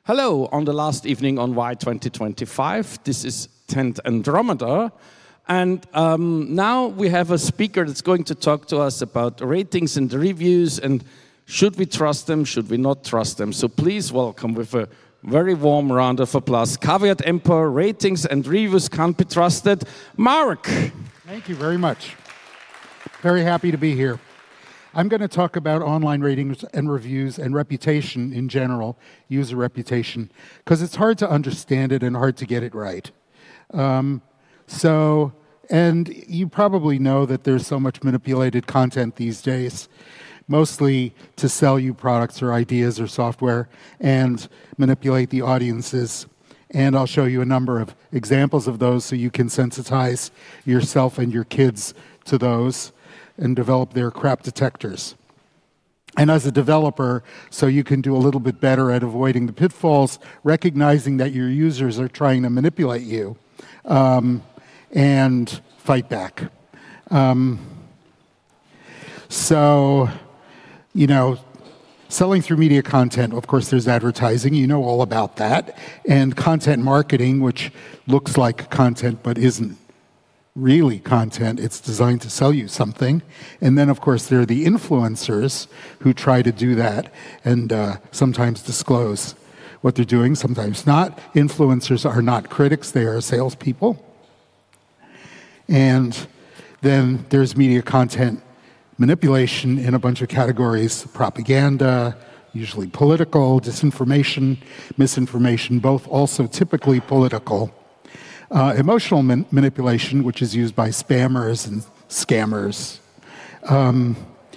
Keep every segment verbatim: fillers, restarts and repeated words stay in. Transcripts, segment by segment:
Hello, on the last evening on Y twenty twenty-five. This is tenth Andromeda. And um, now we have a speaker that's going to talk to us about ratings and reviews and should we trust them, should we not trust them. So please welcome with a very warm round of applause. Caveat emptor, ratings and reviews can't be trusted. Mark. Thank you very much. Very happy to be here. I'm going to talk about online ratings and reviews and reputation in general, user reputation, because it's hard to understand it and hard to get it right. Um, so, and you probably know that there's so much manipulated content these days, mostly to sell you products or ideas or software and manipulate the audiences. And I'll show you a number of examples of those so you can sensitize yourself and your kids to those and develop their crap detectors. And as a developer, so you can do a little bit better at avoiding the pitfalls, recognizing that your users are trying to manipulate you, um, and fight back. Um, so, you know, selling through media content, of course, there's advertising. You know all about that. And content marketing, which looks like content but isn't really content. It's designed to sell you something. And then, of course, there are the influencers who try to do that and uh, sometimes disclose what they're doing, sometimes not. Influencers are not critics. They are salespeople. And then there's media content manipulation in a bunch of categories: propaganda, usually political, disinformation, misinformation, both also typically political. Uh, emotional man- manipulation, which is used by spammers and scammers, um,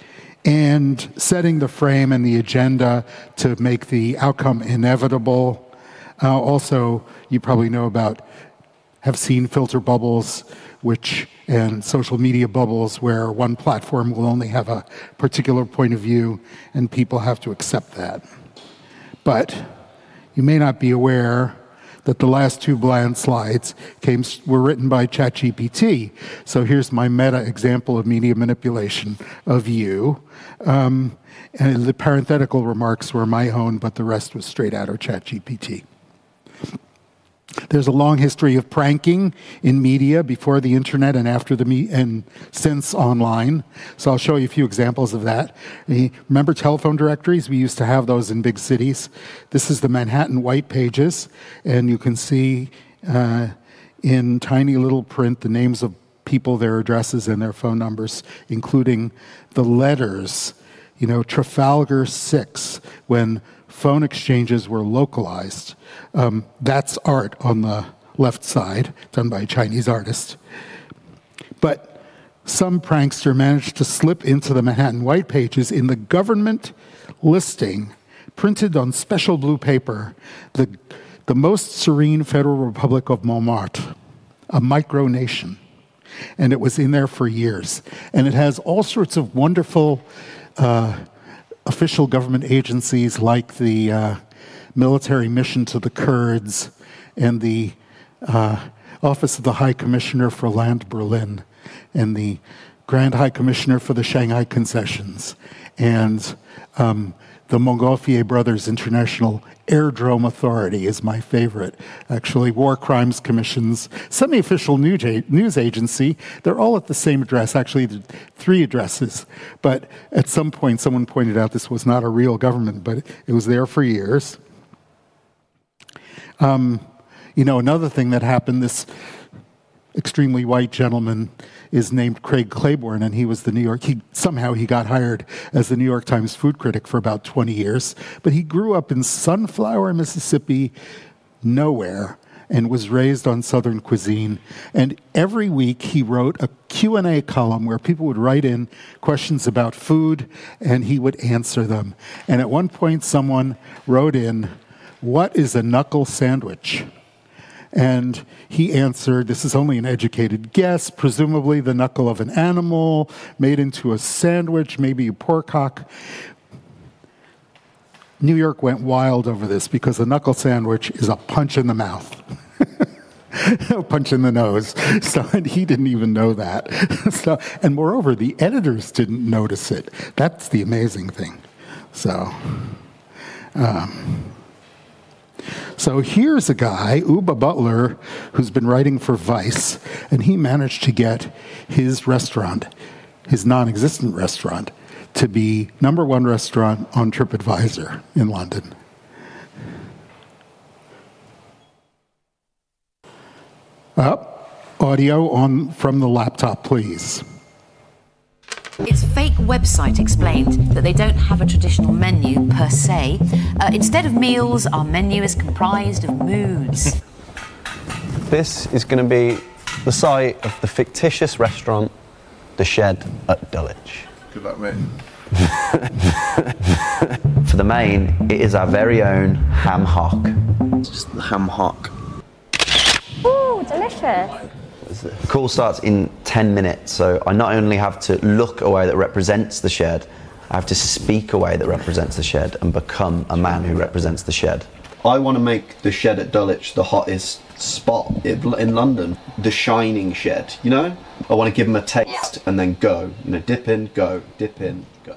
and setting the frame and the agenda to make the outcome inevitable. Uh, also, you probably know about, have seen filter bubbles, which and social media bubbles, where one platform will only have a particular point of view, and people have to accept that. But you may not be aware that the last two bland slides came, were written by ChatGPT. So here's my meta example of media manipulation of you. Um, and the parenthetical remarks were my own, but the rest was straight out of ChatGPT. There's a long history of pranking in media before the internet and after the me- and since online. So I'll show you a few examples of that. Remember telephone directories? We used to have those in big cities. This is the Manhattan White Pages, and you can see uh, in tiny little print the names of people, their addresses, and their phone numbers, including the letters. You know, Trafalgar six, when phone exchanges were localized. Um, that's art on the left side, done by a Chinese artist. But some prankster managed to slip into the Manhattan White Pages in the government listing, printed on special blue paper, the, the most serene Federal Republic of Montmartre, a micronation. And it was in there for years. And it has all sorts of wonderful uh, official government agencies like the uh, military mission to the Kurds and the uh, Office of the High Commissioner for Land Berlin and the Grand High Commissioner for the Shanghai Concessions and um, the Montgolfier Brothers International Airdrome Authority is my favorite. Actually, War Crimes Commission's semi-official news agency. They're all at the same address, actually three addresses. But at some point, someone pointed out this was not a real government, but it was there for years. Um, you know, another thing that happened, this extremely white gentleman is named Craig Claiborne, and he was the New York, he, somehow he got hired as the New York Times food critic for about twenty years, but he grew up in Sunflower, Mississippi, nowhere, and was raised on Southern cuisine. And every week he wrote a Q and A column where people would write in questions about food, and he would answer them. And at one point someone wrote in, "What is a knuckle sandwich?" And he answered, this is only an educated guess, presumably the knuckle of an animal made into a sandwich, maybe a pork hock. New York went wild over this because a knuckle sandwich is a punch in the mouth. A punch in the nose. So, and he didn't even know that. So, and moreover, the editors didn't notice it. That's the amazing thing. So, um, So here's a guy, Uba Butler, who's been writing for Vice, and he managed to get his restaurant, his non-existent restaurant, to be number one restaurant on TripAdvisor in London. Up, audio on from the laptop, please. Its fake website explained that they don't have a traditional menu per se. Uh, instead of meals, our menu is comprised of moods. This is going to be the site of the fictitious restaurant, The Shed at Dulwich. Good luck, mate. For the main, it is our very own ham hock. It's just the ham hock. Ooh, delicious. Call starts in ten minutes, so I not only have to look a way that represents the shed, I have to speak a way that represents the shed and become a man who represents the shed. I want to make the Shed at Dulwich the hottest spot in London, the shining shed, you know? I want to give them a taste and then go, you know, dip in, go, dip in, go.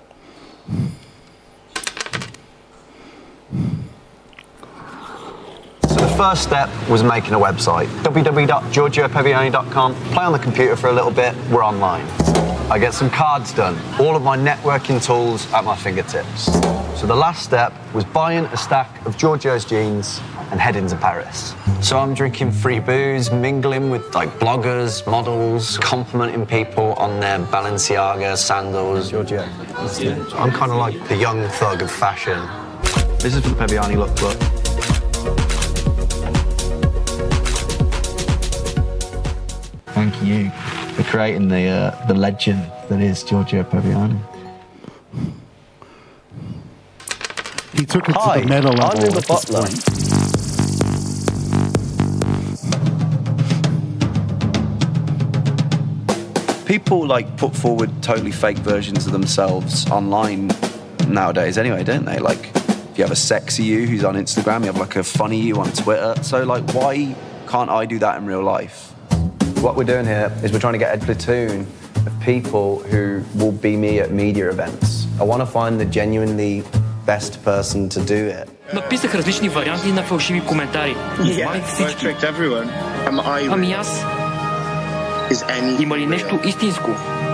So the first step was making a website. w w w dot giorgio peviani dot com. Play on the computer for a little bit, we're online. I get some cards done, all of my networking tools at my fingertips. So the last step was buying a stack of Giorgio's jeans and heading to Paris. So I'm drinking free booze, mingling with like bloggers, models, complimenting people on their Balenciaga sandals. Giorgio. I'm kind of like the young thug of fashion. This is for the Peviani lookbook. Thank you for creating the uh, the legend that is Giorgio Peviani. He took it Hi, to the meta level I'm Uba at this Butler. point. People like put forward totally fake versions of themselves online nowadays anyway, don't they? Like, if you have a sexy you who's on Instagram, you have like a funny you on Twitter. So like, why can't I do that in real life? What we're doing here is we're trying to get a platoon of people who will be me at media events. I want to find the genuinely best person to do it. Написах различни варианти на фалшиви коментари. Измамих всички. Ами аз. Има ли нещо истинско?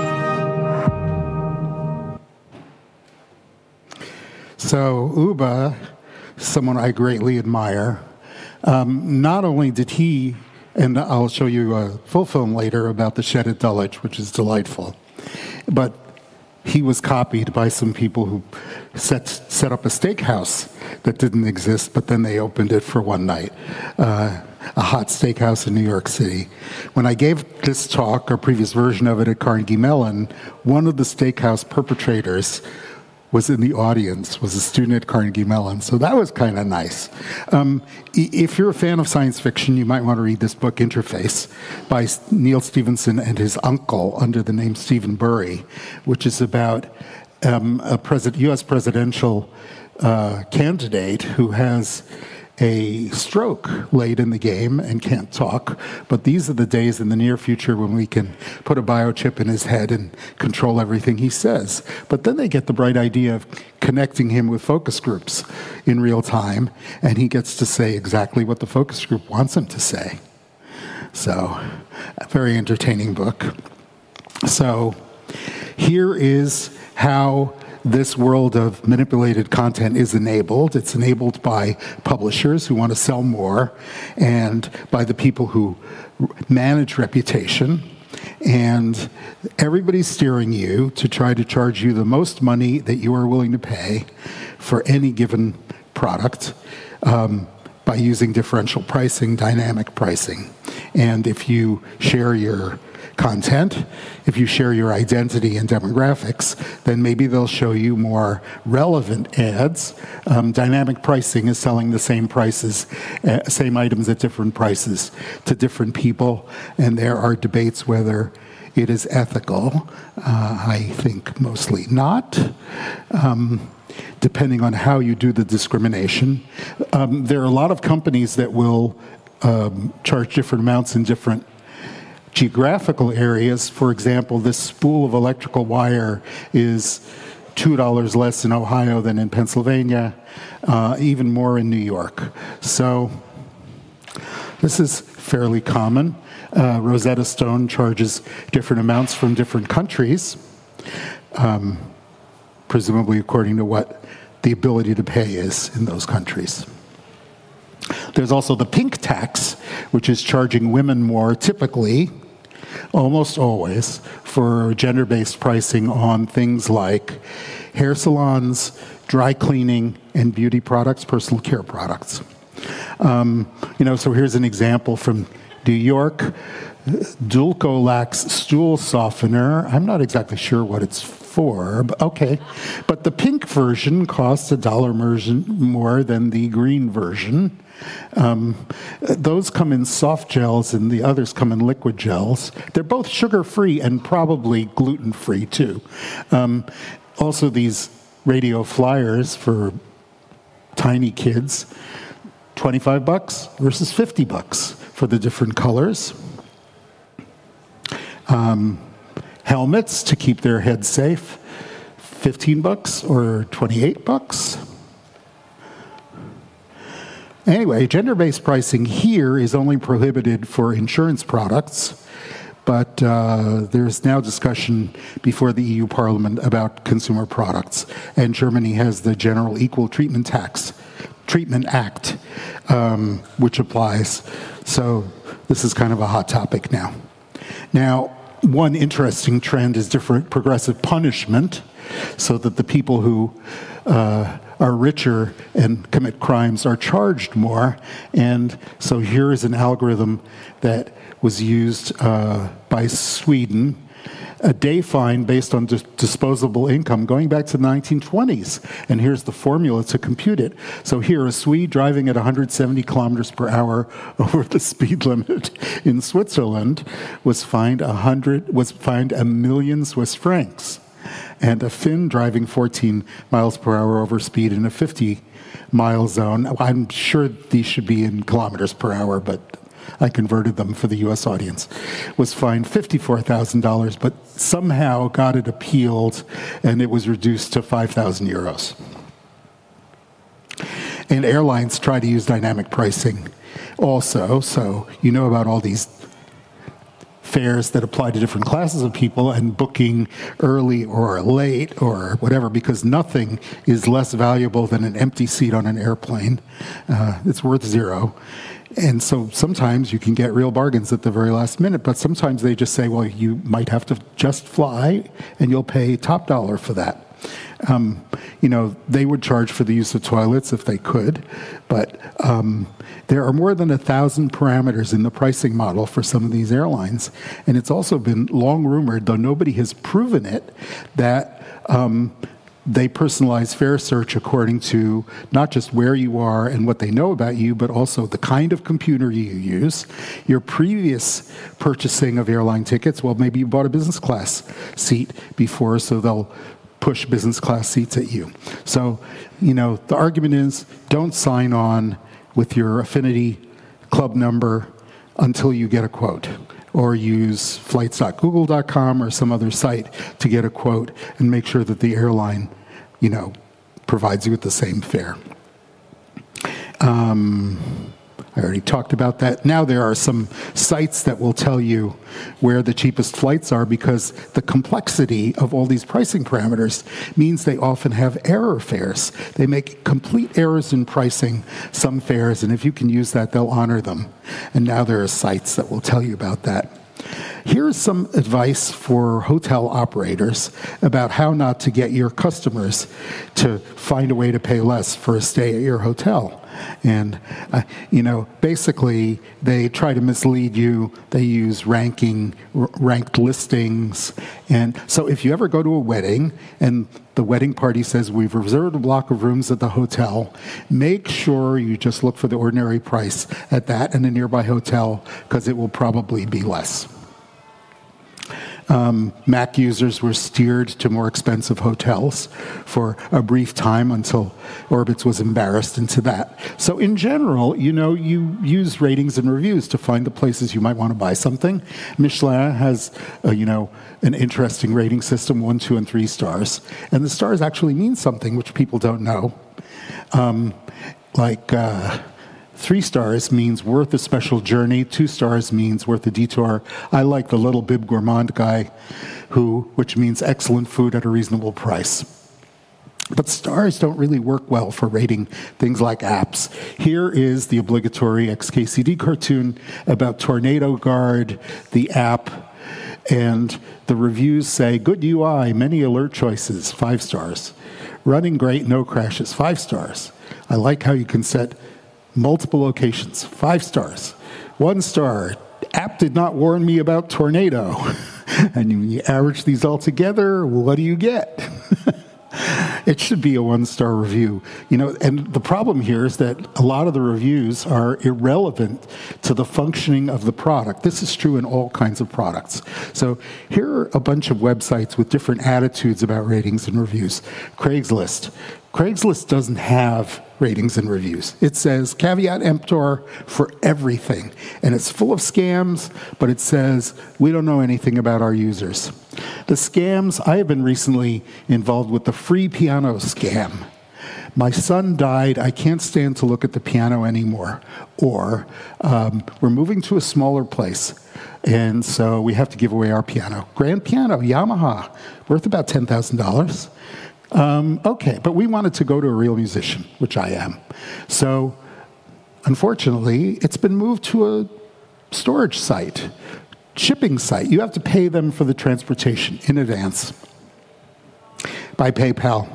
So Uba, someone I greatly admire, um, not only did he, and I'll show you a full film later about the Shed at Dulwich, which is delightful, but he was copied by some people who set, set up a steakhouse that didn't exist, but then they opened it for one night, uh, a hot steakhouse in New York City. When I gave this talk, or previous version of it at Carnegie Mellon, one of the steakhouse perpetrators was in the audience, was a student at Carnegie Mellon. So that was kind of nice. Um, if you're a fan of science fiction, you might want to read this book, Interface, by Neil Stephenson and his uncle under the name Stephen Burry, which is about um, a president, U S presidential uh, candidate who has a stroke late in the game and can't talk, but these are the days in the near future when we can put a biochip in his head and control everything he says. But then they get the bright idea of connecting him with focus groups in real time, and he gets to say exactly what the focus group wants him to say. So, a very entertaining book. So, here is how this world of manipulated content is enabled. It's enabled by publishers who want to sell more and by the people who manage reputation. And everybody's steering you to try to charge you the most money that you are willing to pay for any given product um, by using differential pricing, dynamic pricing. And if you share your content, if you share your identity and demographics, then maybe they'll show you more relevant ads. Um, dynamic pricing is selling the same prices, uh, same items at different prices to different people, and there are debates whether it is ethical. Uh, I think mostly not. Um, depending on how you do the discrimination. Um, there are a lot of companies that will um, charge different amounts in different geographical areas. For example, this spool of electrical wire is two dollars less in Ohio than in Pennsylvania, uh, even more in New York. So this is fairly common. Uh, Rosetta Stone charges different amounts from different countries, um, presumably according to what the ability to pay is in those countries. There's also the pink tax, which is charging women more typically, almost always, for gender-based pricing on things like hair salons, dry cleaning, and beauty products, personal care products. Um, you know, so here's an example from New York. Dulcolax stool softener. I'm not exactly sure what it's for, but okay. But the pink version costs a dollar more than the green version. Um, those come in soft gels and the others come in liquid gels. They're both sugar-free and probably gluten-free too. Um, also, these radio flyers for tiny kids, twenty-five bucks versus fifty bucks for the different colors. Um, helmets to keep their heads safe, fifteen bucks or twenty-eight bucks. Anyway, gender-based pricing here is only prohibited for insurance products, but uh, there's now discussion before the E U Parliament about consumer products, and Germany has the General Equal Treatment Tax, Treatment Act, um, which applies. So this is kind of a hot topic now. Now, one interesting trend is different progressive punishment, so that the people who uh, are richer and commit crimes are charged more. And so here is an algorithm that was used uh, by Sweden, a day fine based on dis- disposable income going back to the nineteen twenties. And here's the formula to compute it. So here, a Swede driving at one hundred seventy kilometers per hour over the speed limit in Switzerland was fined a hundred was fined a million Swiss francs. And a Finn driving fourteen miles per hour over speed in a fifty mile zone. I'm sure these should be in kilometers per hour, but I converted them for the U S audience, was fined fifty-four thousand dollars, but somehow got it appealed, and it was reduced to five thousand euros. And airlines try to use dynamic pricing also, so you know about all these fares that apply to different classes of people and booking early or late or whatever, because nothing is less valuable than an empty seat on an airplane. Uh, it's worth zero. And so sometimes you can get real bargains at the very last minute, but sometimes they just say, well, you might have to just fly and you'll pay top dollar for that. Um, you know, they would charge for the use of toilets if they could, but um, there are more than a thousand parameters in the pricing model for some of these airlines. And it's also been long rumored, though nobody has proven it, that um, they personalize fare search according to not just where you are and what they know about you, but also the kind of computer you use, your previous purchasing of airline tickets. Well, maybe you bought a business class seat before, so they'll push business class seats at you. So, you know, the argument is don't sign on with your affinity club number until you get a quote, or use flights dot google dot com or some other site to get a quote and make sure that the airline, you know, provides you with the same fare. Um, I already talked about that. Now there are some sites that will tell you where the cheapest flights are, because the complexity of all these pricing parameters means they often have error fares. They make complete errors in pricing some fares, and if you can use that, they'll honor them. And now there are sites that will tell you about that. Here's some advice for hotel operators about how not to get your customers to find a way to pay less for a stay at your hotel. And, uh, you know, basically, they try to mislead you. They use ranking, r- ranked listings. And so if you ever go to a wedding and the wedding party says, we've reserved a block of rooms at the hotel, make sure you just look for the ordinary price at that and a nearby hotel, because it will probably be less. Um, Mac users were steered to more expensive hotels for a brief time until Orbitz was embarrassed into that. So in general, you know, you use ratings and reviews to find the places you might want to buy something. Michelin has, uh, you know, an interesting rating system, one, two, and three stars. And the stars actually mean something, which people don't know. Um, like... Uh, Three stars means worth a special journey. Two stars means worth a detour. I like the little bib gourmand guy, who, which means excellent food at a reasonable price. But stars don't really work well for rating things like apps. Here is the obligatory X K C D cartoon about Tornado Guard, the app, and the reviews say, good U I, many alert choices, five stars. Running great, no crashes, five stars. I like how you can set multiple locations, five stars. One star, app did not warn me about tornado. And when you average these all together, what do you get? It should be a one-star review. You know, and the problem here is that a lot of the reviews are irrelevant to the functioning of the product. This is true in all kinds of products. So here are a bunch of websites with different attitudes about ratings and reviews. Craigslist. Craigslist doesn't have ratings and reviews. It says caveat emptor for everything. And it's full of scams, but it says we don't know anything about our users. The scams, I have been recently involved with the free piano scam. My son died, I can't stand to look at the piano anymore. Or um, we're moving to a smaller place, and so we have to give away our piano. Grand piano, Yamaha, worth about ten thousand dollars. Um, okay, but we wanted to go to a real musician, which I am. So, unfortunately, it's been moved to a storage site, shipping site. You have to pay them for the transportation in advance by PayPal.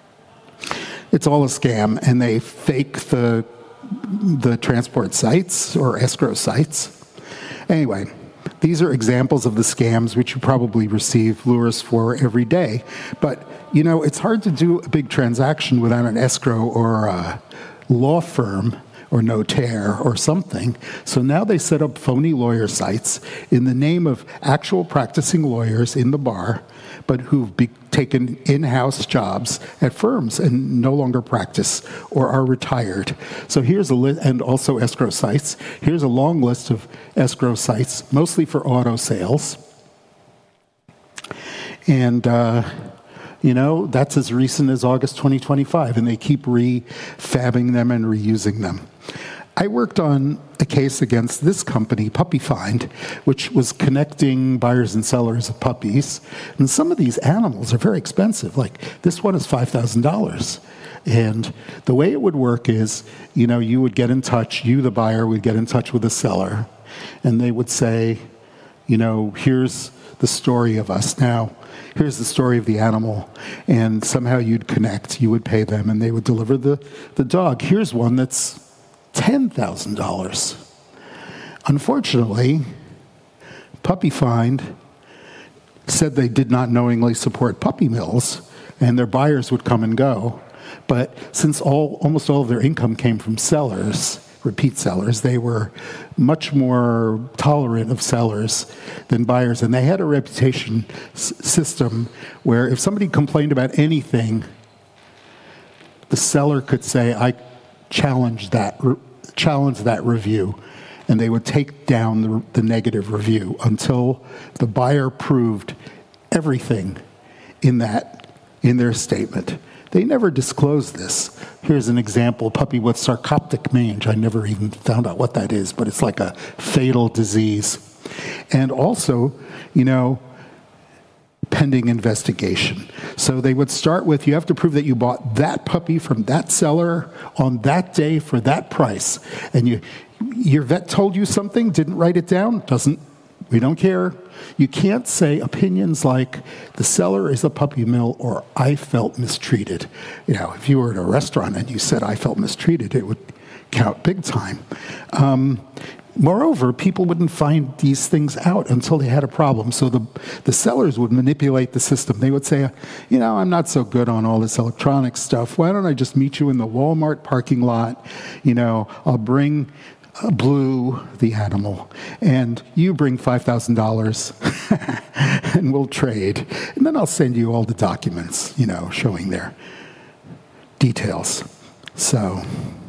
It's all a scam, and they fake the, the transport sites or escrow sites. Anyway, these are examples of the scams which you probably receive lures for every day. But, you know, it's hard to do a big transaction without an escrow or a law firm or notaire or something. So now they set up phony lawyer sites in the name of actual practicing lawyers in the bar, but who've be- taken in-house jobs at firms and no longer practice or are retired. So here's a list, and also escrow sites. Here's a long list of escrow sites, mostly for auto sales. And, uh, you know, that's as recent as August twenty twenty-five, and they keep refabbing them and reusing them. I worked on a case against this company, Puppy Find, which was connecting buyers and sellers of puppies. And some of these animals are very expensive. Like, this one is five thousand dollars. And the way it would work is, you know, you would get in touch, you, the buyer, would get in touch with the seller, and they would say, you know, here's the story of us now. Here's the story of the animal. And somehow you'd connect, you would pay them, and they would deliver the, the dog. Here's one that's ten thousand dollars. Unfortunately, Puppy Find said they did not knowingly support puppy mills, and their buyers would come and go. But since all, almost all of their income came from sellers, repeat sellers, they were much more tolerant of sellers than buyers. And they had a reputation s- system where if somebody complained about anything, the seller could say, I challenge that re- challenge that review, and they would take down the, the negative review until the buyer proved everything in that in their statement. They never disclosed this. Here's an example: puppy with sarcoptic mange. I never even found out what that is, but it's like a fatal disease. And also, you know, pending investigation. So they would start with, you have to prove that you bought that puppy from that seller on that day for that price. And you, your vet told you something, didn't write it down, doesn't, we don't care. You can't say opinions like, the seller is a puppy mill, or I felt mistreated. You know, if you were at a restaurant and you said, I felt mistreated, it would count big time. Um, Moreover, people wouldn't find these things out until they had a problem. So the, the sellers would manipulate the system. They would say, you know, I'm not so good on all this electronic stuff. Why don't I just meet you in the Walmart parking lot? You know, I'll bring uh, Blue, the animal, and you bring five thousand dollars and we'll trade. And then I'll send you all the documents, you know, showing their details. So,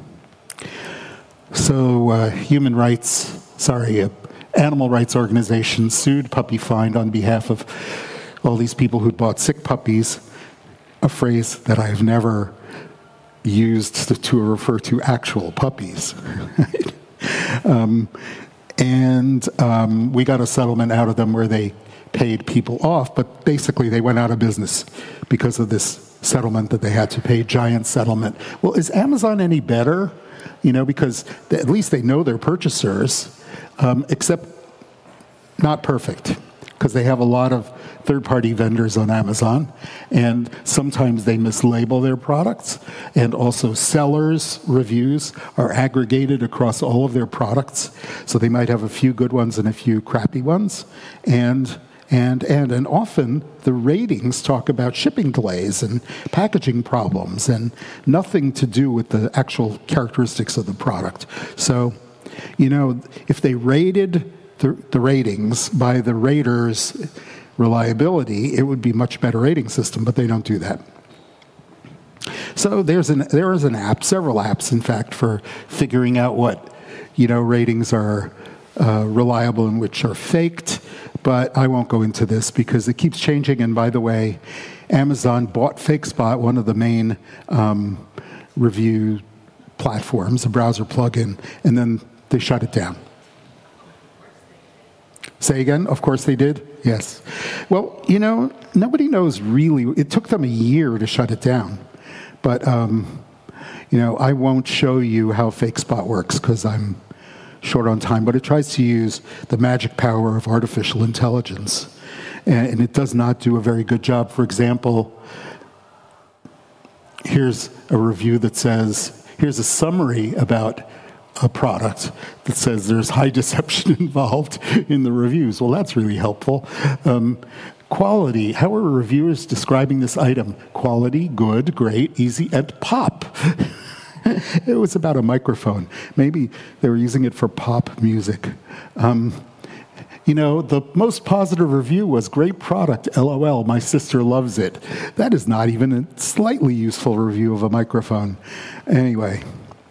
so uh, human rights, sorry, uh, animal rights organizations sued Puppy Find on behalf of all these people who'd bought sick puppies, a phrase that I've never used to, to refer to actual puppies. um, and um, we got a settlement out of them where they paid people off, but basically they went out of business because of this settlement that they had to pay, giant settlement. Well, is Amazon any better? You know, because they, at least they know their purchasers, um, except not perfect, because they have a lot of third-party vendors on Amazon, and sometimes they mislabel their products, and also sellers' reviews are aggregated across all of their products, so they might have a few good ones and a few crappy ones, and and and and often the ratings talk about shipping delays and packaging problems, and nothing to do with the actual characteristics of the product. So, you know, if they rated the, the ratings by the raters' reliability, it would be a much better rating system, but they don't do that. So there's an there is an app, several apps, in fact, for figuring out what, you know, ratings are uh, reliable and which are faked. But I won't go into this because it keeps changing. And by the way, Amazon bought FakeSpot, one of the main um, review platforms, a browser plugin, and then they shut it down. Say again? Of course they did? Yes. Well, you know, nobody knows really. It took them a year to shut it down. But, um, you know, I won't show you how FakeSpot works because I'm short on time, but it tries to use the magic power of artificial intelligence. And, and it does not do a very good job. For example, here's a review that says, here's a summary about a product that says there's high deception involved in the reviews. Well, that's really helpful. Um, quality, how are reviewers describing this item? Quality, good, great, easy, and pop. It was about a microphone. Maybe they were using it for pop music. Um, you know, the most positive review was great product, LOL, my sister loves it. That is not even a slightly useful review of a microphone. Anyway,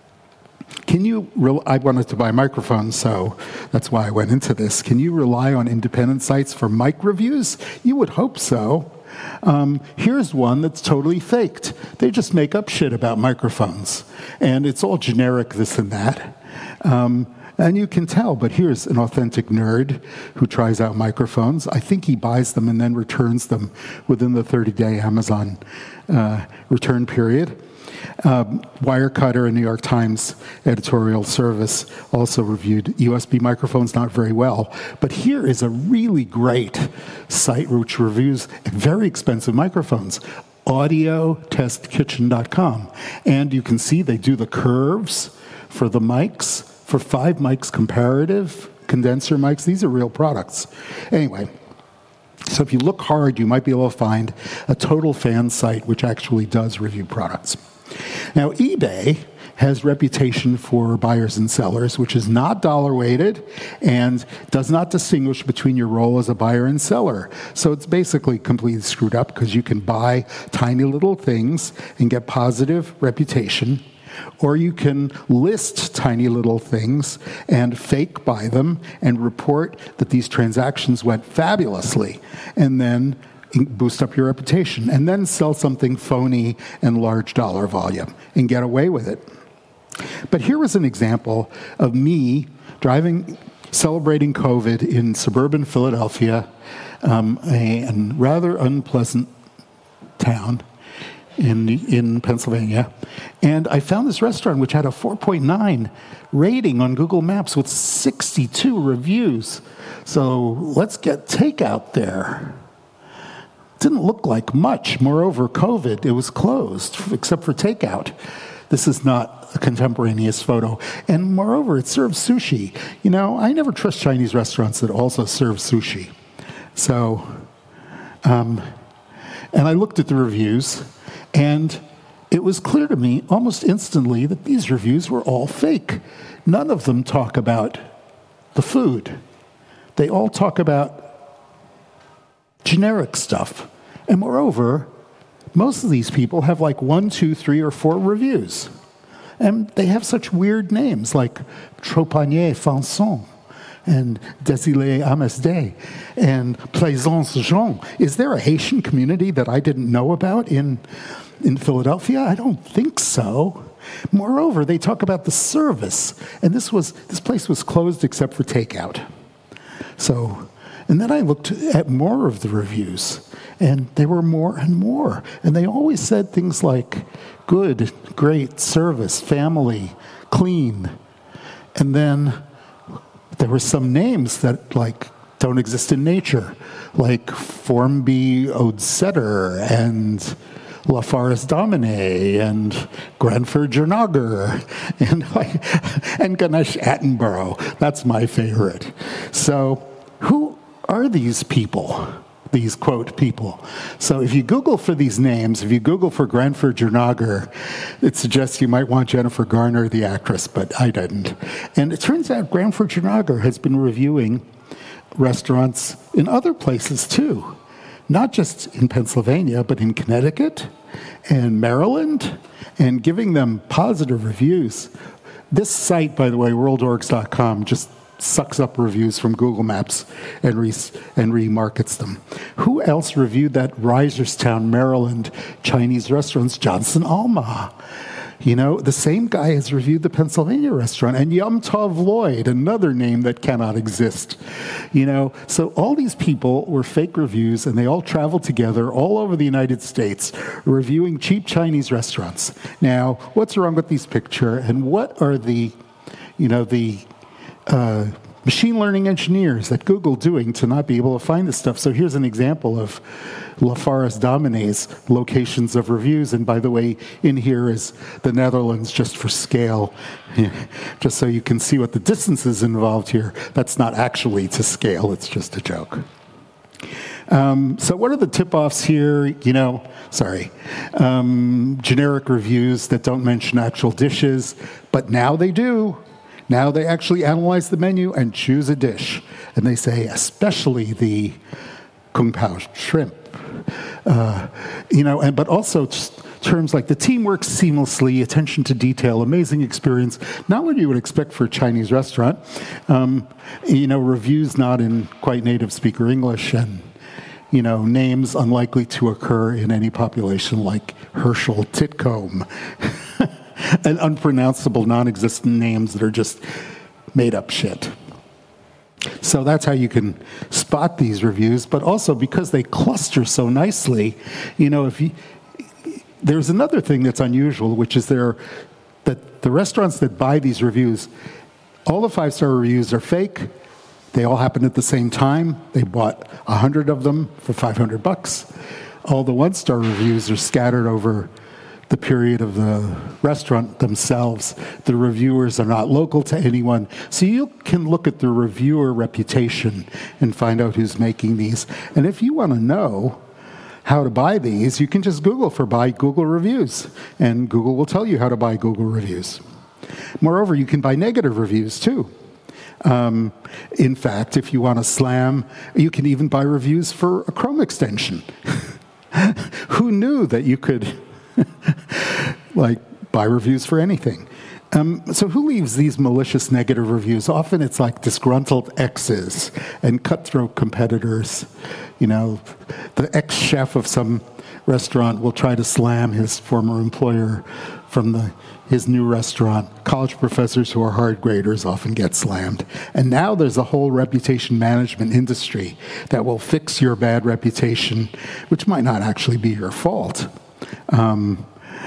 can you, re- I wanted to buy microphones, so that's why I went into this. Can you rely on independent sites for mic reviews? You would hope so. Um, here's one that's totally faked. They just make up shit about microphones. And it's all generic this and that. Um, and you can tell, but here's an authentic nerd who tries out microphones. I think he buys them and then returns them within the thirty-day Amazon uh, return period. Um, Wirecutter, a New York Times editorial service, also reviewed U S B microphones not very well. But here is a really great site which reviews very expensive microphones, audio test kitchen dot com. And you can see they do the curves for the mics, for five mics comparative, condenser mics. These are real products. Anyway, so if you look hard, you might be able to find a Total Fan site which actually does review products. Now, eBay has reputation for buyers and sellers, which is not dollar-weighted and does not distinguish between your role as a buyer and seller. So it's basically completely screwed up because you can buy tiny little things and get positive reputation, or you can list tiny little things and fake buy them and report that these transactions went fabulously, and then boost up your reputation, and then sell something phony and large dollar volume and get away with it. But here was an example of me driving, celebrating COVID in suburban Philadelphia, um, a, a rather unpleasant town in in Pennsylvania, and I found this restaurant which had a four point nine rating on Google Maps with sixty-two reviews. So let's get takeout there. Didn't look like much. Moreover, COVID, it was closed, except for takeout. This is not a contemporaneous photo. And moreover, it serves sushi. You know, I never trust Chinese restaurants that also serve sushi. So, um, and I looked at the reviews, and it was clear to me almost instantly that these reviews were all fake. None of them talk about the food. They all talk about generic stuff. And moreover, most of these people have like one, two, three, or four reviews. And they have such weird names like Trepanier Fanson and Désilé Amasdé and Plaisance Jean. Is there a Haitian community that I didn't know about in, in Philadelphia? I don't think so. Moreover, they talk about the service. And this was this place was closed except for takeout. So, and then I looked at more of the reviews, and there were more and more. And they always said things like good, great, service, family, clean. And then there were some names that like don't exist in nature, like Formby Oudsetter and La Forest Domine and Granford Jernager and, and Ganesh Attenborough. That's my favorite. So who are these people? These, quote, people. So if you Google for these names, if you Google for Granford Jernager, it suggests you might want Jennifer Garner, the actress, but I didn't. And it turns out Granford Jernager has been reviewing restaurants in other places too. Not just in Pennsylvania, but in Connecticut and Maryland, and giving them positive reviews. This site, by the way, world orgs dot com, just sucks up reviews from Google Maps and re- and remarkets them. Who else reviewed that Reisterstown, Maryland Chinese restaurants? Johnson Alma. You know, the same guy has reviewed the Pennsylvania restaurant, and Yum Tov Lloyd, another name that cannot exist. You know, so all these people were fake reviews, and they all traveled together all over the United States reviewing cheap Chinese restaurants. Now, what's wrong with these pictures, and what are the, you know, the uh, machine learning engineers at Google doing to not be able to find this stuff? So here's an example of La Forest Domine's locations of reviews. And by the way, in here is the Netherlands just for scale, just so you can see what the distances involved here. That's not actually to scale, it's just a joke. Um, so what are the tip-offs here? You know, sorry, um, generic reviews that don't mention actual dishes, but now they do. Now they actually analyze the menu and choose a dish. And they say, especially the Kung Pao shrimp. Uh, you know, and but also terms like the team works seamlessly, attention to detail, amazing experience, not what you would expect for a Chinese restaurant. Um, you know, reviews not in quite native speaker English, and, you know, names unlikely to occur in any population like Herschel Titcomb. And unpronounceable, non-existent names that are just made up shit. So that's how you can spot these reviews, but also because they cluster so nicely, you know, if you, there's another thing that's unusual, which is there that the restaurants that buy these reviews, all the five-star reviews are fake. They all happen at the same time. They bought a hundred of them for five hundred bucks. All the one-star reviews are scattered over the period of the restaurant themselves. The reviewers are not local to anyone. So you can look at the reviewer reputation and find out who's making these. And if you want to know how to buy these, you can just Google for buy Google reviews. And Google will tell you how to buy Google reviews. Moreover, you can buy negative reviews too. Um, in fact, if you want to slam, you can even buy reviews for a Chrome extension. Who knew that you could like buy reviews for anything? Um, so who leaves these malicious negative reviews? Often it's like disgruntled exes and cutthroat competitors. You know, the ex-chef of some restaurant will try to slam his former employer from the his new restaurant. College professors who are hard graders often get slammed. And now there's a whole reputation management industry that will fix your bad reputation, which might not actually be your fault. Um,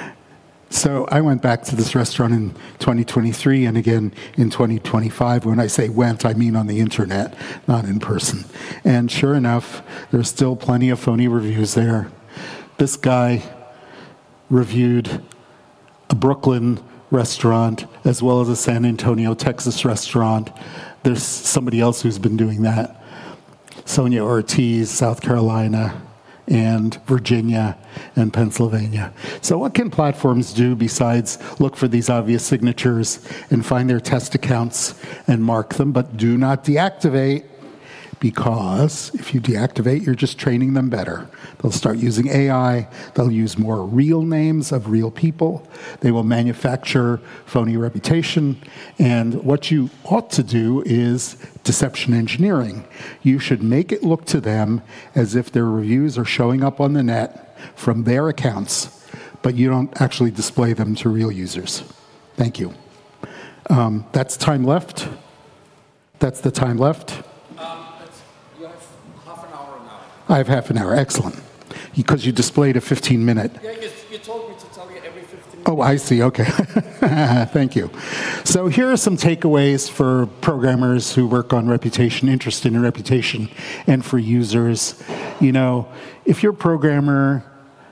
so I went back to this restaurant in twenty twenty-three and again in twenty twenty-five. When I say went, I mean on the internet, not in person. And sure enough, there's still plenty of phony reviews there. This guy reviewed a Brooklyn restaurant as well as a San Antonio, Texas restaurant. There's somebody else who's been doing that. Sonia Ortiz, South Carolina. and Virginia and Pennsylvania. So what can platforms do besides look for these obvious signatures and find their test accounts and mark them, but do not deactivate? Because if you deactivate, you're just training them better. They'll start using A I. They'll use more real names of real people. They will manufacture phony reputation. And what you ought to do is deception engineering. You should make it look to them as if their reviews are showing up on the net from their accounts, but you don't actually display them to real users. Thank you. Um, that's time left. That's the time left. I have half an hour. Excellent. Because you displayed a fifteen-minute. Yeah, you, you told me to tell you every fifteen minutes. Oh, I see. Okay. Thank you. So here are some takeaways for programmers who work on reputation, interested in reputation, and for users. You know, if you're a programmer,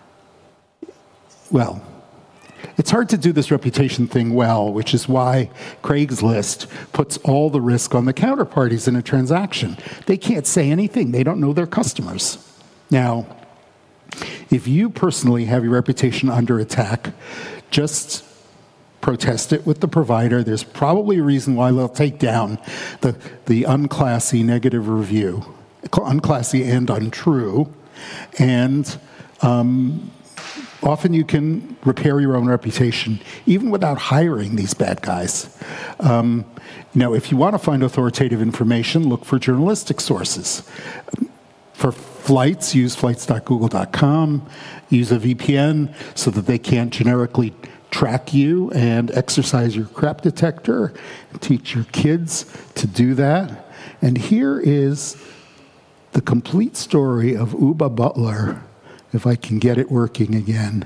well, it's hard to do this reputation thing well, which is why Craigslist puts all the risk on the counterparties in a transaction. They can't say anything. They don't know their customers. Now, if you personally have your reputation under attack, just protest it with the provider. There's probably a reason why they'll take down the, the unclassy negative review, unclassy and untrue, and um, often you can repair your own reputation, even without hiring these bad guys. Um, you know, if you want to find authoritative information, look for journalistic sources. For flights, use flights dot google dot com. Use a V P N so that they can't generically track you, and exercise your crap detector. Teach your kids to do that. And here is the complete story of Uba Butler, if I can get it working again.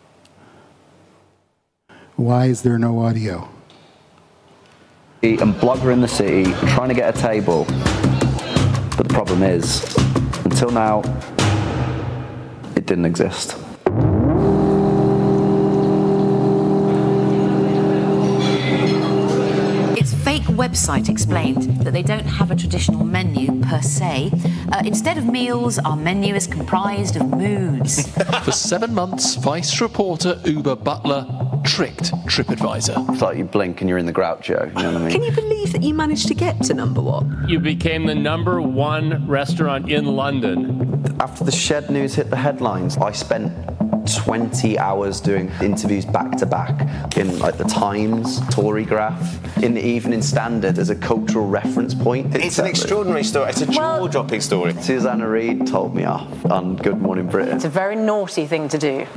Why is there no audio? I'm blogger in the city, trying to get a table. But the problem is, until now, it didn't exist. Website explained that they don't have a traditional menu per se. Uh, instead of meals, our menu is comprised of moods. For seven months, Vice reporter Uba Butler tricked TripAdvisor. It's like you blink and you're in the Groucho, you know what I mean? Can you believe that you managed to get to number one? You became the number one restaurant in London. After the Shed news hit the headlines, I spent twenty hours doing interviews back to back in like the Times, Tory Graph, in the Evening Standard as a cultural reference point. It's an extraordinary story. It's a jaw-dropping story. Susanna Reid told me off on Good Morning Britain. It's a very naughty thing to do.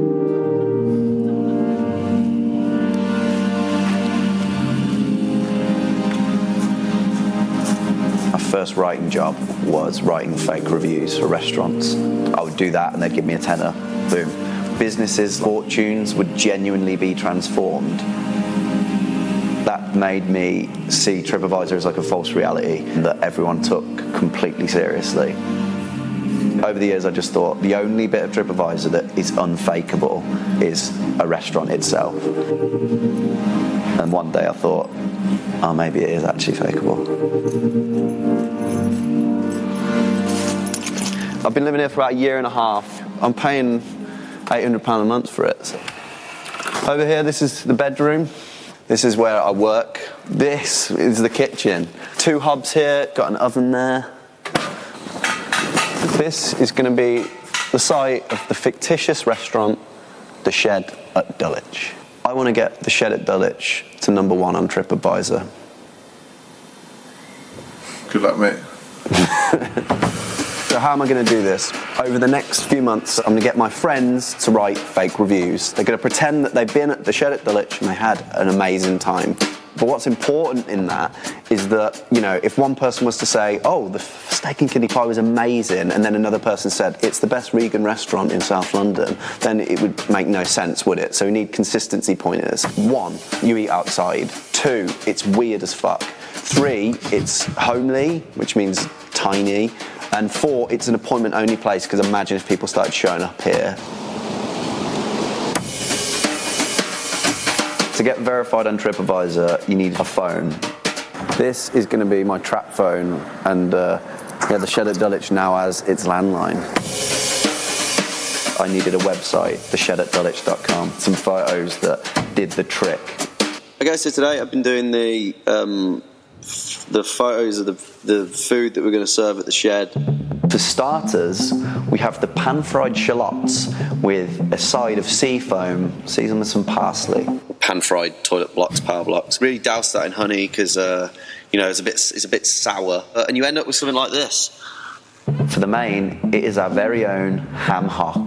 My first writing job was writing fake reviews for restaurants. I would do that and they'd give me a tenner. Boom. Businesses' fortunes would genuinely be transformed. That made me see TripAdvisor as like a false reality that everyone took completely seriously. Over the years, I just thought the only bit of TripAdvisor that is unfakeable is a restaurant itself. And one day I thought, oh, maybe it is actually fakeable. I've been living here for about a year and a half. I'm paying eight hundred pounds a month for it. Over here, this is the bedroom. This is where I work. This is the kitchen. Two hobs here, got an oven there. This is going to be the site of the fictitious restaurant, The Shed at Dulwich. I want to get The Shed at Dulwich to number one on TripAdvisor. Good luck, mate. So how am I going to do this? Over the next few months, I'm going to get my friends to write fake reviews. They're going to pretend that they've been at the Shed at Dulwich and they had an amazing time. But what's important in that is that, you know, if one person was to say, oh, the steak and kidney pie was amazing, and then another person said, it's the best vegan restaurant in South London, then it would make no sense, would it? So we need consistency pointers. One, you eat outside. Two, it's weird as fuck. Three, it's homely, which means tiny. And four, it's an appointment-only place, because imagine if people started showing up here. To get verified on TripAdvisor, you need a phone. This is going to be my trap phone, and uh, yeah, the Shed at Dulwich now has its landline. I needed a website, the shed at dulwich dot com. Some photos that did the trick. Okay, so today I've been doing the um, the photos of the, the food that we're going to serve at the shed. For starters, we have the pan-fried shallots with a side of sea foam, seasoned with some parsley. Pan-fried toilet blocks, power blocks. Really douse that in honey because uh, you know it's a bit it's a bit sour, uh, and you end up with something like this. For the main, it is our very own ham hock.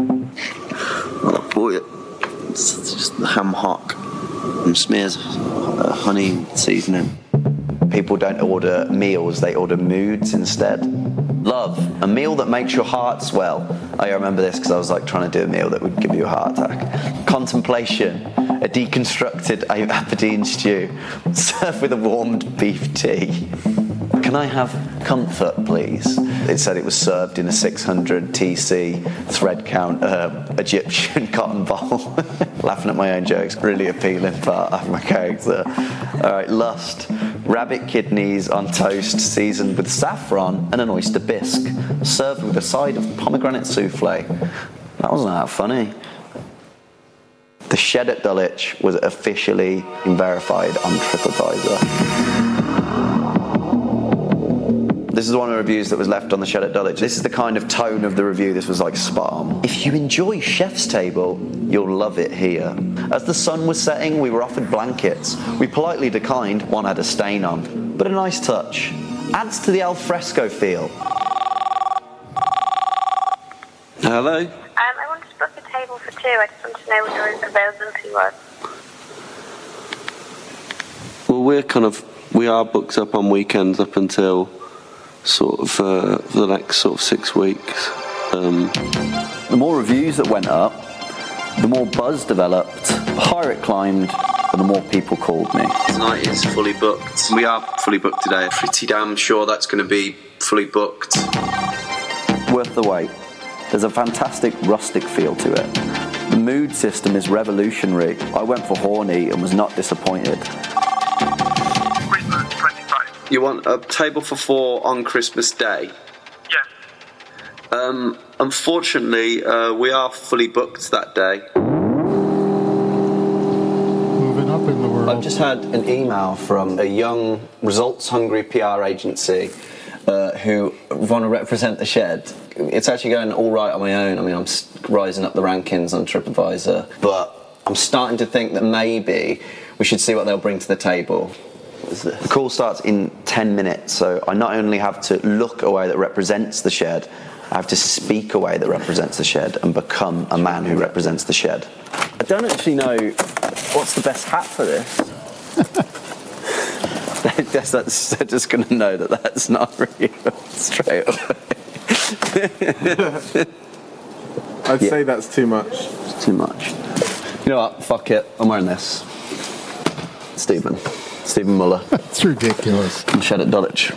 Oh boy, it's just the ham hock and smears uh, honey seasoning. People don't order meals, they order moods instead. Love, a meal that makes your heart swell. I remember this because I was like trying to do a meal that would give you a heart attack. Contemplation, a deconstructed Aberdeen stew, served with a warmed beef tea. Can I have comfort, please? It said it was served in a six hundred T C thread count uh, Egyptian cotton bowl. Laughing at my own jokes, really appealing part of my character. All right, lust. Rabbit kidneys on toast seasoned with saffron and an oyster bisque, served with a side of pomegranate souffle. That wasn't that funny. The Shed at Dulwich was officially verified on TripAdvisor. This is one of the reviews that was left on the Shed at Dulwich. This is the kind of tone of the review. This was like spot on. If you enjoy Chef's Table, you'll love it here. As the sun was setting, we were offered blankets. We politely declined. One had a stain on, but a nice touch. Adds to the al fresco feel. Hello? Um, I wanted to book a table for two. I just wanted to know what your availability was. Well, we're kind of, we are booked up on weekends up until sort of uh, for the next sort of six weeks. Um, the more reviews that went up, the more buzz developed, the higher it climbed, and the more people called me. Tonight is fully booked. We are fully booked today. Pretty damn sure that's going to be fully booked. Worth the wait. There's a fantastic rustic feel to it. The mood system is revolutionary. I went for horny and was not disappointed. You want a table for four on Christmas Day? Yeah. Um, unfortunately, uh, we are fully booked that day. Moving up in the world. I've just had an email from a young, results-hungry P R agency uh, who want to represent the shed. It's actually going all right on my own. I mean, I'm rising up the rankings on TripAdvisor, but I'm starting to think that maybe we should see what they'll bring to the table. The call starts in ten minutes, so I not only have to look a way that represents the shed, I have to speak a way that represents the shed and become a man who represents the shed. I don't actually know what's the best hat for this. That's, that's, they're just going to know that that's not real straight away. I'd Yeah. say that's too much. It's too much. You know what? Fuck it. I'm wearing this. Stephen. Stephen Muller. That's ridiculous. I'm Shed at Dulwich.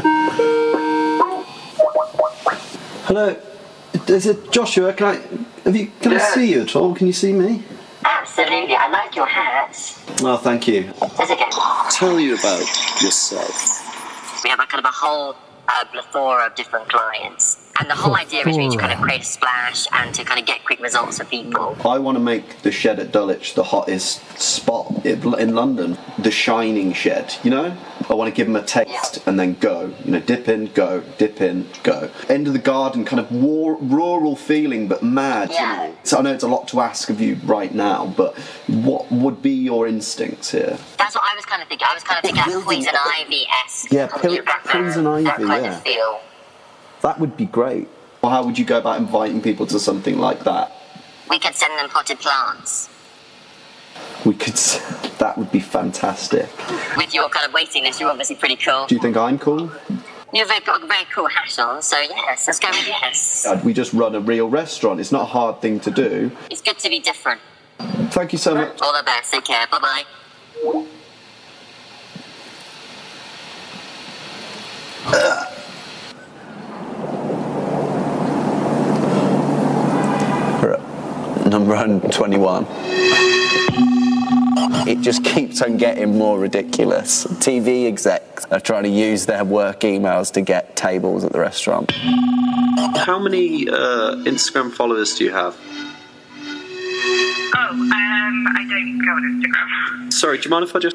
Hello. Is it Joshua? Can I have you can I see you at all? Can you see me? Absolutely. I like your hats. Oh, thank you. Does it get... Tell you about yourself. We have a kind of a whole uh, plethora of different clients. And the whole idea is really to kind of create a splash and to kind of get quick results for people. I want to make the Shed at Dulwich the hottest spot in London. The shining shed, you know? I want to give them a taste yeah. and then go. You know, dip in, go, dip in, go. End of the garden, kind of war, rural feeling, but mad. Yeah. You know? So I know it's a lot to ask of you right now, but what would be your instincts here? That's what I was kind of thinking. I was kind of thinking like Poison Ivy-esque. Yeah, Poison Ivy, that kind yeah. of feel. That would be great. Well, how would you go about inviting people to something like that? We could send them potted plants. We could. That would be fantastic. With your kind of waiting list, you're obviously pretty cool. Do you think I'm cool? You've got a very cool hat on, so yes, let's go with yes. We just run a real restaurant. It's not a hard thing to do. It's good to be different. Thank you so much. All the best. Take care. Bye-bye. Uh. Number twenty-one. It just keeps on getting more ridiculous. T V execs are trying to use their work emails to get tables at the restaurant. How many uh, Instagram followers do you have? Oh, um, I don't go on Instagram. Sorry, do you mind if I just...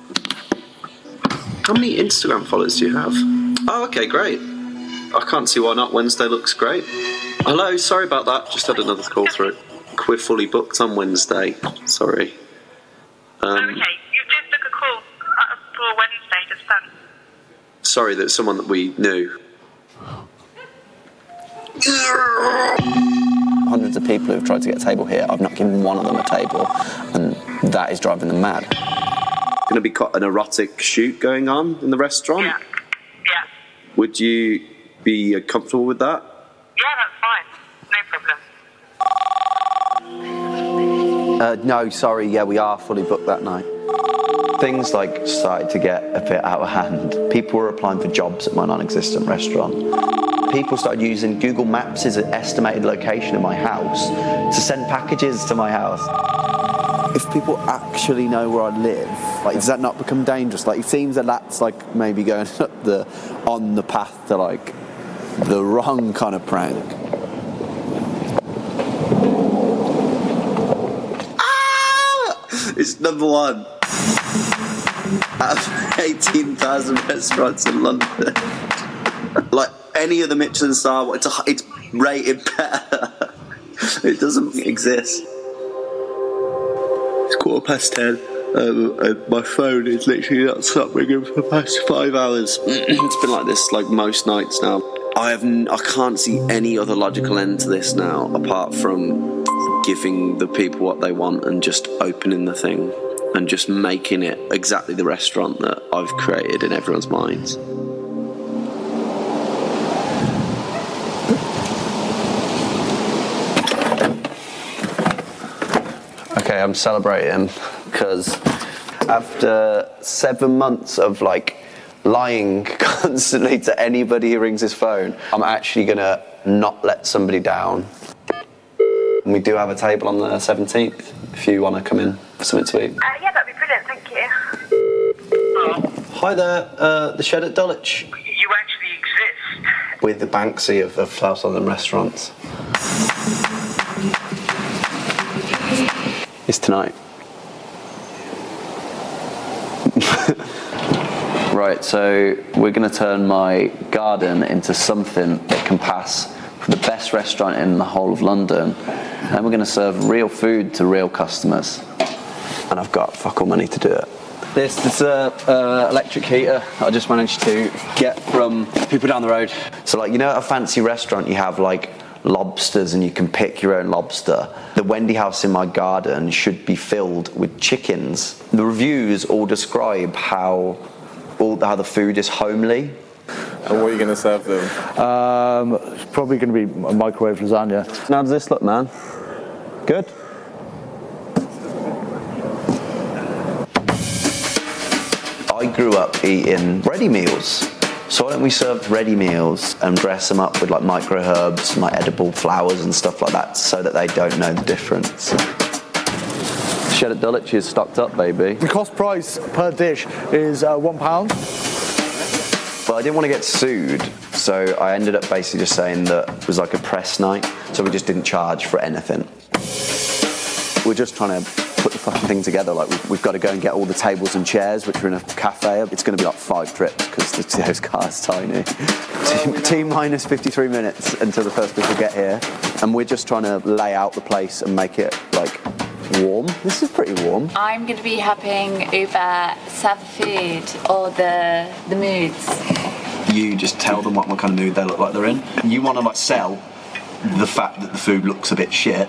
How many Instagram followers do you have? Oh, okay, great. I can't see why not. Wednesday looks great. Hello, sorry about that. Just had another call through. We're fully booked on Wednesday. Sorry. Um, okay, you just took a call uh, for Wednesday, just then. Sorry, there's someone that we knew. Hundreds of people who've tried to get a table here. I've not given one of them a table, and that is driving them mad. Going to be quite an erotic shoot going on in the restaurant? Yeah. Yeah. Would you be uh, comfortable with that? Yeah, that's fine. No problem. Uh, no, sorry, yeah, we are fully booked that night. Things like started to get a bit out of hand. People were applying for jobs at my non-existent restaurant. People started using Google Maps as an estimated location of my house to send packages to my house. If people actually know where I live, like, does that not become dangerous? Like, it seems that that's like maybe going up the on the path to like the wrong kind of prank. Ah! It's number one out of eighteen thousand restaurants in London. Like any of the Michelin star, it's a, it's rated better. It doesn't exist. It's quarter past ten. Um, and my phone is literally not stopped ringing for the past five hours. It's been like this like most nights now. I have n- I can't see any other logical end to this now apart from giving the people what they want and just opening the thing and just making it exactly the restaurant that I've created in everyone's minds. Okay, I'm celebrating because after seven months of like lying constantly to anybody who rings his phone, I'm actually gonna not let somebody down. And we do have a table on the seventeenth if you want to come in for something to eat. Uh, yeah, that'd be brilliant, thank you. Hi there, uh, the Shed at Dulwich. You actually exist? With the Banksy of, of South London restaurants. It's tonight. Right, so we're going to turn my garden into something that can pass for the best restaurant in the whole of London, and we're going to serve real food to real customers. And I've got fuck all money to do it. This, this is a uh, electric heater I just managed to get from people down the road. So, like, you know, at a fancy restaurant, you have like lobsters and you can pick your own lobster. The Wendy house in my garden should be filled with chickens. The reviews all describe how all how the food is homely. And what are you going to serve them? Um, it's probably going to be a microwave lasagna. How does this look, man? Good? I grew up eating ready meals. So why don't we serve ready meals and dress them up with like micro herbs and like edible flowers and stuff like that so that they don't know the difference. Shed at Dulwich is stocked up, baby. The cost price per dish is uh, one pound. But I didn't want to get sued, so I ended up basically just saying that it was like a press night, so we just didn't charge for anything. We're just trying to put the fucking thing together. Like we've, we've got to go and get all the tables and chairs, which are in a cafe. It's going to be like five trips because those cars are tiny. T, T minus fifty-three minutes until the first people get here, and we're just trying to lay out the place and make it like warm. This is pretty warm. I'm going to be helping Uber serve food or the the moods. You just tell them what, what kind of mood they look like they're in. You want to like sell the fact that the food looks a bit shit.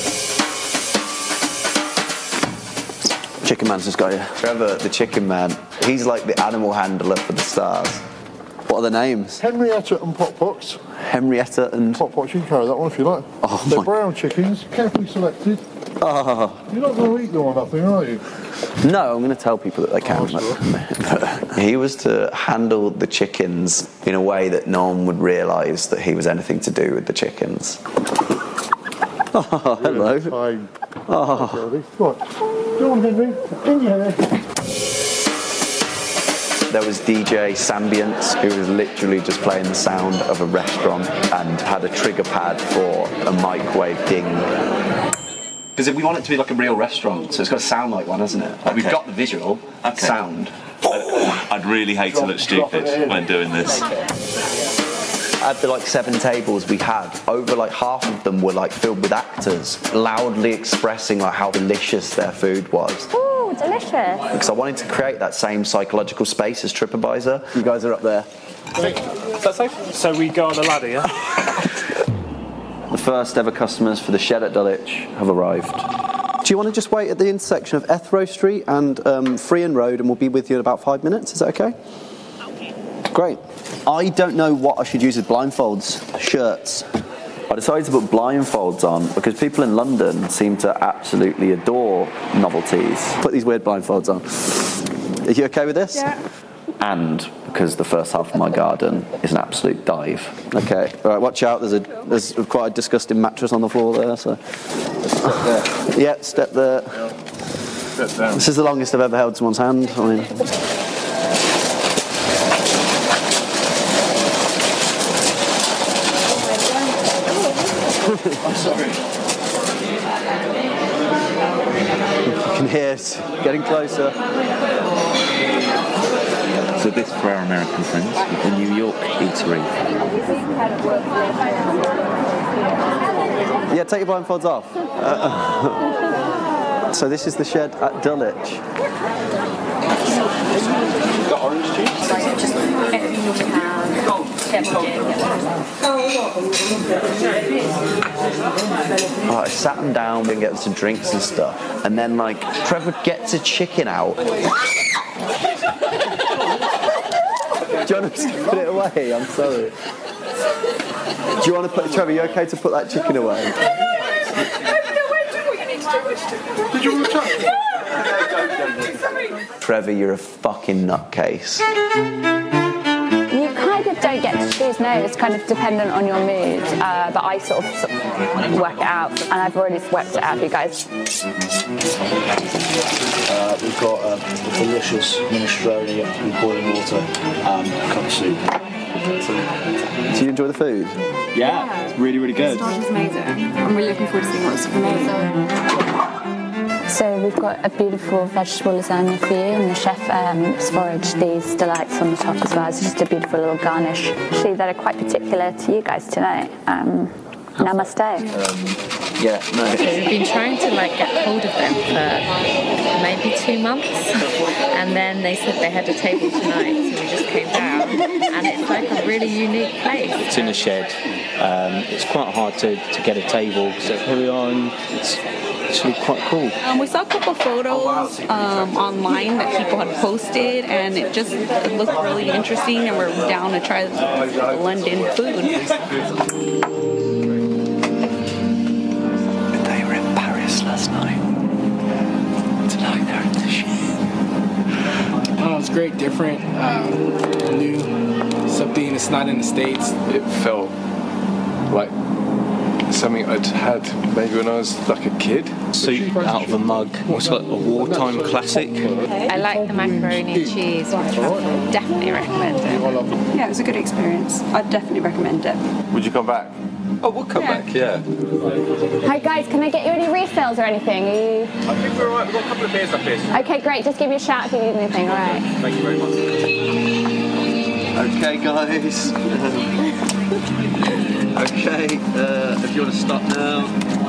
Chicken Man's just got here. Trevor, the Chicken Man, he's like the animal handler for the stars. What are the names? Henrietta and Pot Pots. Henrietta and... Pot Pots, you can carry that one if you like. Oh, They're my... brown chickens, carefully selected. Oh. You're not going to eat them or nothing, are you? No, I'm going to tell people that they can. Oh, sure. He was to handle the chickens in a way that no one would realise that he was anything to do with the chickens. Oh, hello. Time. Oh. Right. Go on, Henry. In here. There was D J Sambience, who was literally just playing the sound of a restaurant and had a trigger pad for a microwave ding. Because we want it to be like a real restaurant, so it's got to sound like one, hasn't it? Like, okay. We've got the visual, okay. Sound. I'd really hate to look stupid when doing this. At the like seven tables we had, over like half of them were like filled with actors, loudly expressing like how delicious their food was. Ooh, delicious. Because I wanted to create that same psychological space as TripAdvisor. You guys are up there. Is that safe? So we go on the ladder, yeah? The first ever customers for the shed at Dulwich have arrived. Do you want to just wait at the intersection of Ethrow Street and um, Freehan Road, and we'll be with you in about five minutes? Is that okay? Okay. Great. I don't know what I should use as blindfolds, shirts. I decided to put blindfolds on because people in London seem to absolutely adore novelties. Put these weird blindfolds on. Are you okay with this? Yeah. And because the first half of my garden is an absolute dive. Okay, all right, watch out. There's a there's quite a disgusting mattress on the floor there. So, step there. Yeah, step there. Step down. This is the longest I've ever held someone's hand. I mean. I'm sorry. You can hear it getting closer. So this for our American friends, the New York eatery. Yeah, take your blindfolds off. Uh, so this is the shed at Dulwich. Got orange juice? Just everything you Oh, I sat them down and get some drinks and stuff, and then like Trevor gets a chicken out. Do you want to put it away? I'm sorry. Do you want to put Trevor? Are you okay to put that chicken away? Did you want to touch? Trevor, you're a fucking nutcase. You kind of don't get to choose, no, it's kind of dependent on your mood, uh, but I sort of, sort of work it out, and I've already worked it out for you guys. Uh, we've got a delicious minestrone with boiling water and cup soup. Do you enjoy the food? Yeah, it's really, really good. It's amazing. I'm really looking forward to seeing what's amazing. So we've got a beautiful vegetable lasagna for you, and the chef um, foraged these delights on the top as well. It's just a beautiful little garnish. Actually, that are quite particular to you guys tonight. Um, namaste. Um, yeah, no. So we've been trying to like get hold of them for maybe two months, and then they said they had a table tonight, so we just came down, and it's like a really unique place. It's in a shed. Um, it's quite hard to, to get a table, so here we are, and it's actually quite cool. Um, we saw a couple photos um, online that people had posted, and it just it looked really interesting, and we're down to try London food. They were in Paris last night. Tonight they're in the shed. Oh, it's great, different, uh, new, something that's not in the States. It felt like something I'd had maybe when I was like a kid. Soup out of a mug. It's like a wartime classic. I like the macaroni and cheese, which I would definitely recommend it. Yeah, it was a good experience. I'd definitely recommend it. Would you come back? Oh, we'll come Yeah. back, yeah. Hi guys, can I get you any refills or anything? Are you... I think we're alright. We've got a couple of beers up here. Okay, great. Just give me a shout if you need anything, all right? Thank you very much. Okay, guys. Okay, uh, if you want to stop now.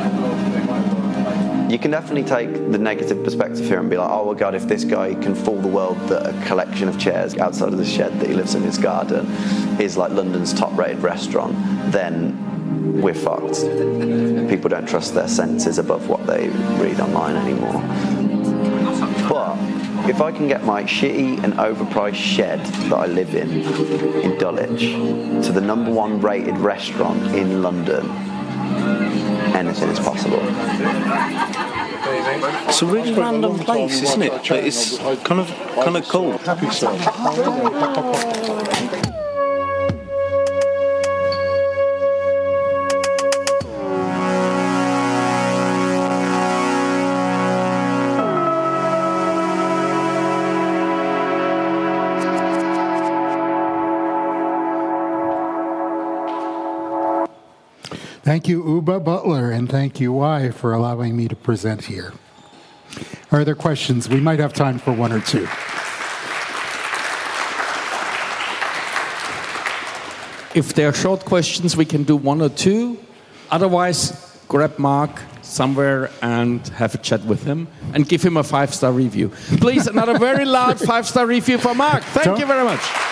You can definitely take the negative perspective here and be like, oh my god, if this guy can fool the world that a collection of chairs outside of the shed that he lives in his garden is like London's top rated restaurant, then we're fucked. People don't trust their senses above what they read online anymore. But if I can get my shitty and overpriced shed that I live in, in Dulwich, to the number one rated restaurant in London, anything is possible. It's a really random place, isn't it? But it's kind of kind of cool. Happy sir. Thank you, Uba Butler, and thank you, Y, for allowing me to present here. Are there questions? We might have time for one or two. If there are short questions, we can do one or two. Otherwise, grab Mark somewhere and have a chat with him and give him a five-star review. Please, another very loud five-star review for Mark. Thank Don't, you very much.